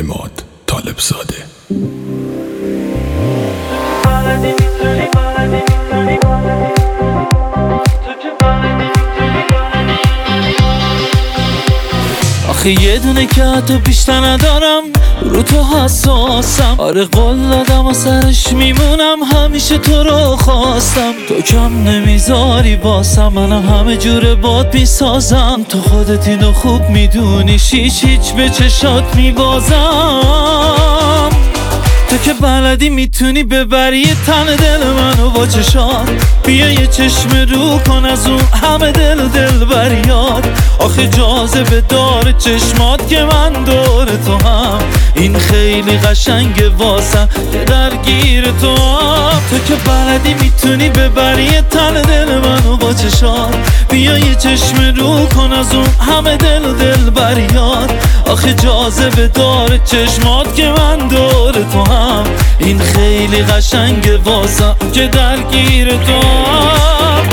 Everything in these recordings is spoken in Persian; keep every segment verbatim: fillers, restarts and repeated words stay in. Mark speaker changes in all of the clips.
Speaker 1: اماد طالبزاده.
Speaker 2: آخه یه دونه که حتی بیشتر ندارم، رو تو حساسم. آره قول دادم و سرش میمونم، همیشه تو رو خواستم. تو کم نمیذاری باسم، منم همه جوره باد میسازم. تو خودت اینو خوب میدونی، هیچ هیچ به چشات میبازم. تو که بلدی میتونی ببری تن دل منو با چشات. بیا یه چشم رو کن از اون همه دل و دل بریاد. آخه جاذبه داره چشمات که من دور تو هم. این خیلی قشنگه واسم که درگیر تو هم. تو که بلدی میتونی ببری تن دل منو با چشات. بیا یه چشم رو کن از اون همه دل و دل بریاد. آخه جاذبه داره چشمات که من دور تو هم. این خیلی قشنگه واسم که درگیر تو هم.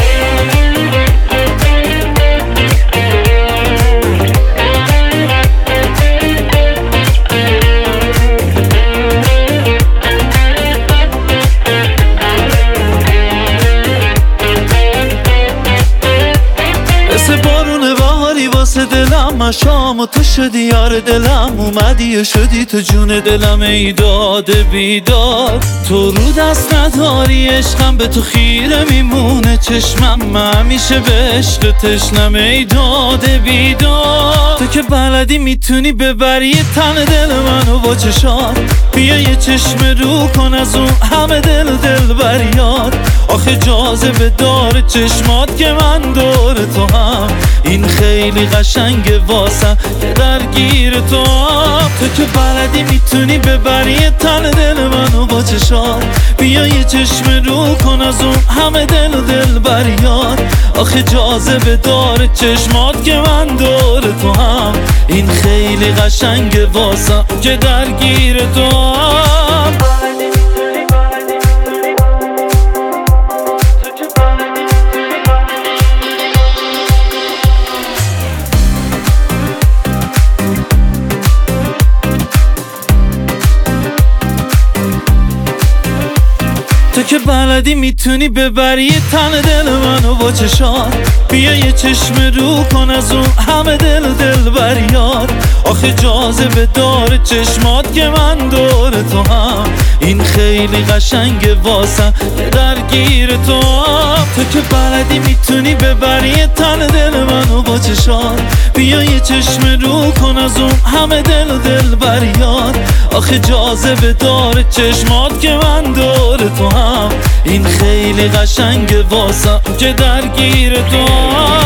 Speaker 2: مثل بارون بهاری واسه دلم مشام و تو شدی یار دلم. اومدی و شدی تو جون دلم، ای داد بیداد. تو رو دست نداری عشقم، به تو خیره میمونه چشمم. من همیشه به عشق تشنم، ای داد بیداد. تو که بلدی میتونی ببری تن دل منو با چشات. بیا یه چشم رو کن از اون همه دل و دل بریاد. آخه جاذبه داره چشمات که من دور تو هم. این خیلی قشنگه واسم که درگیر تو هم. تو که بلدی میتونی ببری تن دل منو با چشات. بیا یه چشم رو کن از اون همه دل و دل بریاد. آخه جاذبه داره چشمات که من دور تو هم. این خیلی قشنگه واسم که درگیر تو هم. تو که بلدی میتونی ببری تن دل منو با چشات. بیا یه چشم رو کن از اون همه دل و دل بریاد. آخه جاذبه داره چشمات که من دور تو هم. این خیلی قشنگه واسم که درگیر تو هم. تو که بلدی میتونی ببری تن دل منو با چشات. بیا یه چشم رو کن از اون همه دل و دل بریاد. آخه جاذبه داره چشمات که من دور تو هم. این خیلی قشنگه واسم که درگیر تو هم.